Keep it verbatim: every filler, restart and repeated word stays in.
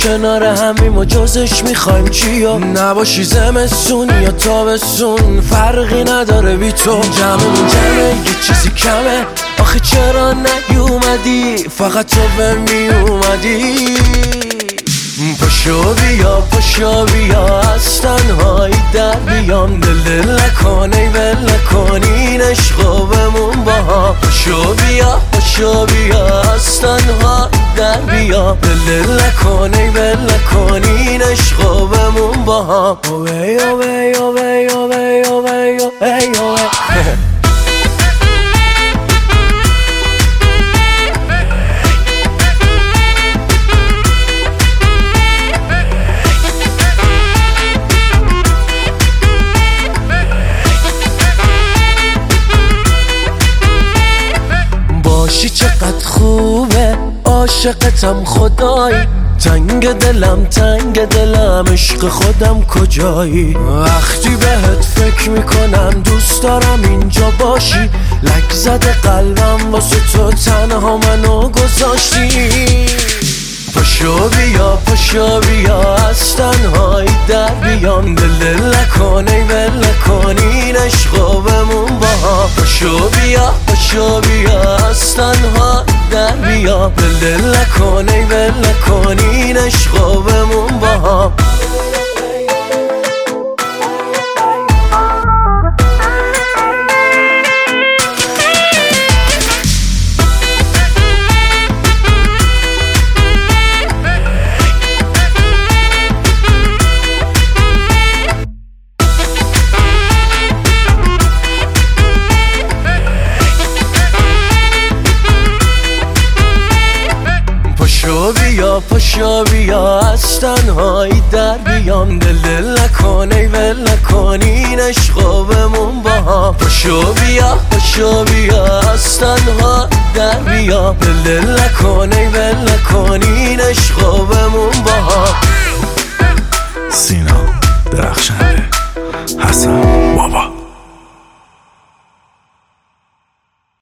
کنار همیم و جزش میخوایم چیا؟ نباشی زمستون یا تابستون فرقی نداره بی تو. جمعمون جمعه یه چیزی کمه، آخه چرا نیومدی؟ فقط تو به می اومدی. پاشو بیا پاشو بیا از تنهایی در بیام، دل دل نکنی ول نکنی این عشقو بمون با هم. پاشو بیا پاشو بیا از تنهایی در بیام، دل دل نکنی ول نکنی این عشقو بمون با هم. اوی اوی اوی اوی اوی اوی اوی باشی چقدر خوبه، عاشقتم خدایی، تنگ دلم تنگ دلم عشق خودم کجایی؟ وقتی بهت فکر میکنم دوست دارم اینجا باشی، لک زده قلبم واسه تو تنها منو گذاشتی. پاشو بیا پاشو بیا از تنهایی در بیام، دل دل نکنی ول نکنی این عشقو بمون با هم. پاشو بیا پاشو بیا از تنهایی در بیام، دل دل نکنی ول نکنی این عشقو بمون با هم. پاشو بیا پاشو بیا از تنهایی در بیام، دل دل نکنی ول نکنی این عشقو بمون با هم. پاشو بیا پاشو بیا از تنهایی در بیام، دل دل نکنی ول نکنی این عشقو بمون با هم. سینا درخشنده حسن